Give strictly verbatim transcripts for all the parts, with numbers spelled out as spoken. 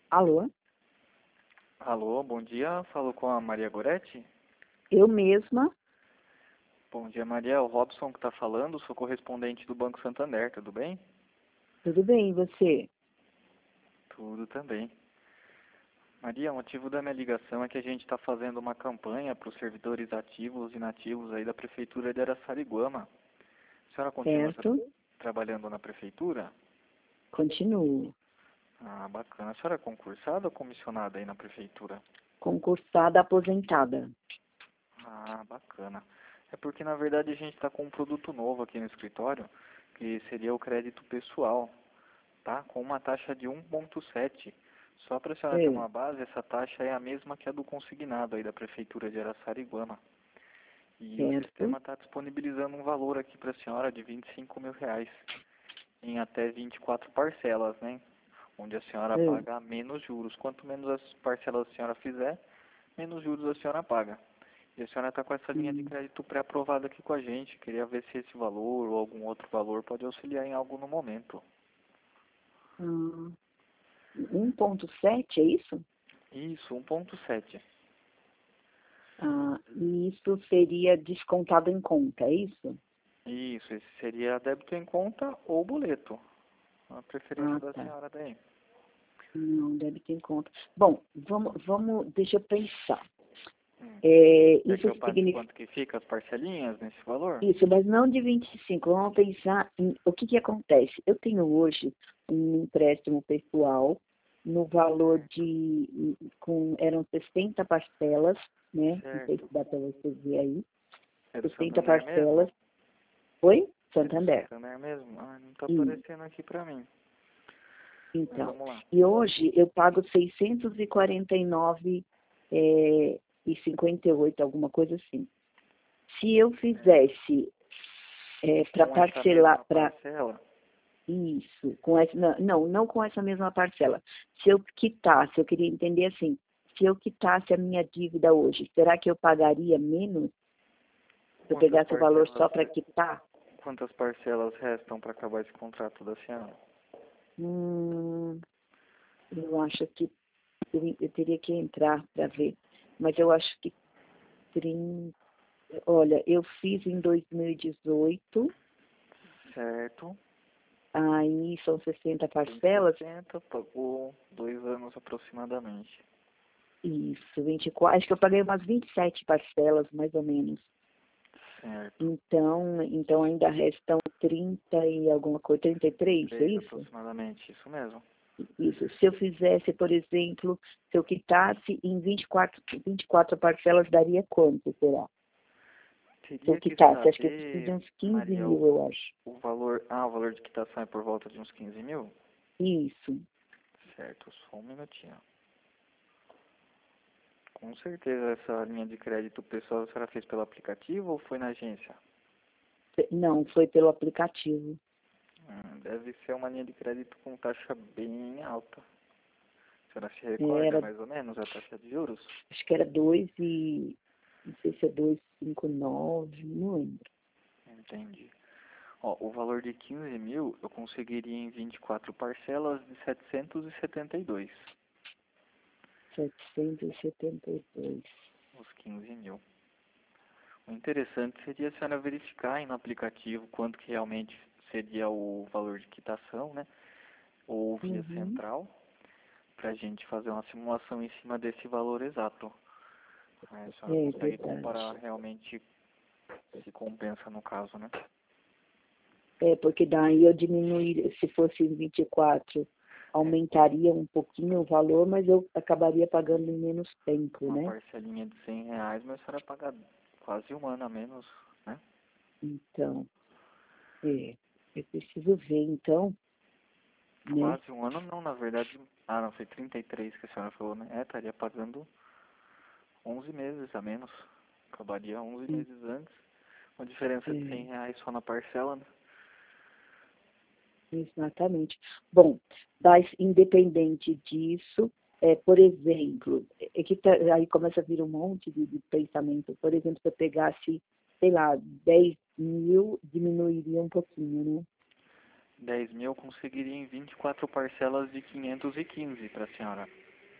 Alô? Alô, bom dia. Falo com a Maria Goretti. Eu mesma. Bom dia, Maria. É o Robson que está falando. Sou correspondente do Banco Santander. Tudo bem? Tudo bem, e você? Tudo também. Maria, o motivo da minha ligação é que a gente está fazendo uma campanha para os servidores ativos e inativos aí da Prefeitura de Araçariguama. A senhora continua tra Certo? trabalhando na Prefeitura? Continuo. Ah, bacana. A senhora é concursada ou comissionada aí na Prefeitura? Concursada aposentada. Ah, bacana. É porque, na verdade, a gente está com um produto novo aqui no escritório, que seria o crédito pessoal, tá? Com uma taxa de um vírgula sete. Só para a senhora ter É, uma base, essa taxa é a mesma que a do consignado aí da Prefeitura de Araçariguama. E o certo? sistema está disponibilizando um valor aqui para a senhora de vinte e cinco mil reais, em até vinte e quatro parcelas, né? Onde a senhora É. paga menos juros. Quanto menos as parcelas a senhora fizer, menos juros a senhora paga. E a senhora está com essa linha de Hum, crédito pré-aprovada aqui com a gente. Queria ver se esse valor ou algum outro valor pode auxiliar em algo no momento. hum, um ponto sete, é isso? Isso, um vírgula sete. Ah, e isso seria descontado em conta, é isso? Isso, esse seria débito em conta ou boleto. A preferência Ah, da tá. senhora daí. Não, deve ter em conta. Bom, vamos, vamos, deixa eu pensar. Hum. É, Quer que isso eu passe significa quanto que fica as parcelinhas nesse valor? isso, mas não de vinte e cinco. Vamos pensar em o que que acontece. Eu tenho hoje um empréstimo pessoal no valor Certo, de, com, eram sessenta parcelas, né? Não sei se certo. dá para você ver aí. É do sessenta Santander parcelas. mesmo? Oi? É do Santander. Santander mesmo? Ah, não tá Sim. aparecendo aqui pra mim. Mas Então, vamos lá. e hoje eu pago seiscentos e quarenta e nove é, e cinquenta e oito, alguma coisa assim. Se eu Certo. fizesse é, para Com essa parcelar, mesma para parcela? isso, com essa, não, não, não com essa mesma parcela. Se eu quitasse, eu queria entender assim, se eu quitasse a minha dívida hoje, será que eu pagaria menos se eu Quantas pegasse o valor parcelas, só para quitar? quantas parcelas restam para acabar esse contrato da senhora? Hum, eu acho que teria- eu teria que entrar para ver, mas eu acho que trinta, olha, eu fiz em dois mil e dezoito, Certo. aí são sessenta Tem parcelas, sessenta, pagou dois anos aproximadamente. isso, vinte e quatro, acho que eu paguei umas vinte e sete parcelas, mais ou menos. Certo. Então, então ainda restam trinta e alguma coisa, trinta e três, é três isso? aproximadamente, isso mesmo. Isso. Se eu fizesse, por exemplo, se eu quitasse em vinte e quatro, vinte e quatro parcelas, daria quanto, será? Se eu Teria que quitasse, acho que eu preciso de saber, uns quinze Maria, mil, o, eu acho. o valor. Ah, o valor de quitação é por volta de uns quinze mil? Isso. Certo, só um minutinho. Com certeza essa linha de crédito pessoal a senhora fez pelo aplicativo ou foi na agência? Não, foi pelo aplicativo. Hum, deve ser uma linha de crédito com taxa bem alta. A senhora se recorda Era, mais ou menos a taxa de juros? acho que era dois e, não sei se é dois e cinquenta e nove, não lembro. Entendi. Ó, o valor de quinze mil eu conseguiria em vinte e quatro parcelas de setecentos e setenta e dois. setecentos e setenta e dois. Os quinze mil. O interessante seria a senhora verificar aí no aplicativo quanto que realmente seria o valor de quitação, né? Ou via Uhum. central, para a gente fazer uma simulação em cima desse valor exato. Aí a senhora É consegue comparar verdade. realmente se compensa no caso, né? É, porque daí eu diminuiria, se fosse em vinte e quatro, É, aumentaria um pouquinho o valor, mas eu acabaria pagando em menos tempo, uma né? parcelinha de cem reais, mas a senhora paga quase um ano a menos, né? Então, é, eu preciso ver, então, né? Quase um ano não, na verdade. Ah, não, foi trinta e três que a senhora falou, né? É, estaria pagando onze meses a menos. Acabaria onze Hum, meses antes. Uma diferença de cem é, reais só na parcela, né? exatamente. Bom, mas independente disso, é, por exemplo, é que tá- aí começa a vir um monte de, de pensamento. Por exemplo, se eu pegasse, sei lá, dez mil, diminuiria um pouquinho, né? dez mil eu conseguiria em vinte e quatro parcelas de quinhentos e quinze para a senhora.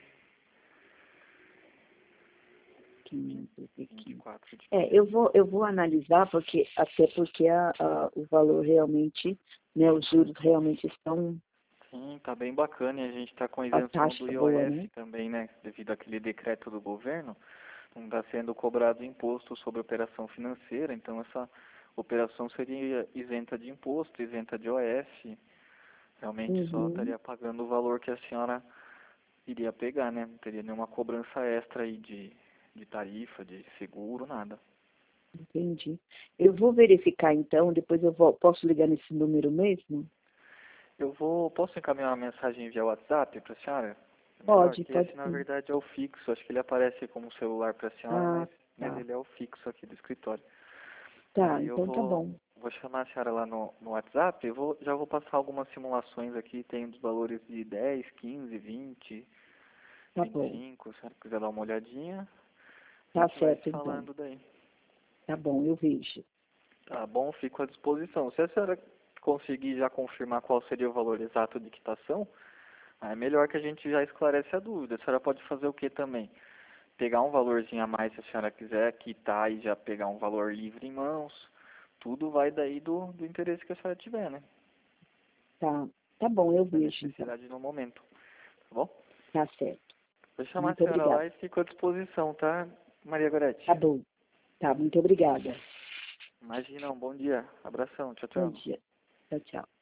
quinhentos e quinze. vinte e quatro de É, eu vou, eu vou analisar, porque, até porque a, a, o valor realmente, né, os juros realmente estão, Sim, tá bem bacana e a gente está com a isenção do taxa boa, I O F né? também, né? Devido àquele decreto do governo, não está sendo cobrado imposto sobre operação financeira, então essa operação seria isenta de imposto, isenta de I O F, realmente só Uhum, estaria pagando o valor que a senhora iria pegar, né? Não teria nenhuma cobrança extra aí de, de tarifa, de seguro, nada. entendi. Eu vou verificar então, depois eu vou, posso ligar nesse número mesmo? Eu vou, posso encaminhar uma mensagem via WhatsApp para a senhora? É melhor Pode, que pode esse, na sim. verdade, é o fixo. Acho que ele aparece como celular para a senhora, Ah, mas, mas tá. ele é o fixo aqui do escritório. Tá, Aí eu então tá vou, bom. vou chamar a senhora lá no, no WhatsApp. Eu vou, já vou passar algumas simulações aqui. Tem dos valores de dez, quinze, vinte, Tá vinte e bom. cinco. Se a senhora quiser dar uma olhadinha, a Tá gente vai se certo então. falando daí. Tá bom, eu vejo. Tá bom, fico à disposição. Se a senhora conseguir já confirmar qual seria o valor exato de quitação, aí é melhor que a gente já esclarece a dúvida. A senhora pode fazer o que também? Pegar um valorzinho a mais se a senhora quiser, quitar e já pegar um valor livre em mãos. Tudo vai daí do, do interesse que a senhora tiver, né? Tá, tá bom, eu Da vejo então. necessidade no momento. Tá bom? Tá certo. Vou chamar a Muito senhora obrigada. lá e fico à disposição, tá, Maria Tá Gorete? bom. Tá, muito obrigada. Imagina, um bom dia. Abração. Tchau, Bom tchau. dia. Tchau, tchau.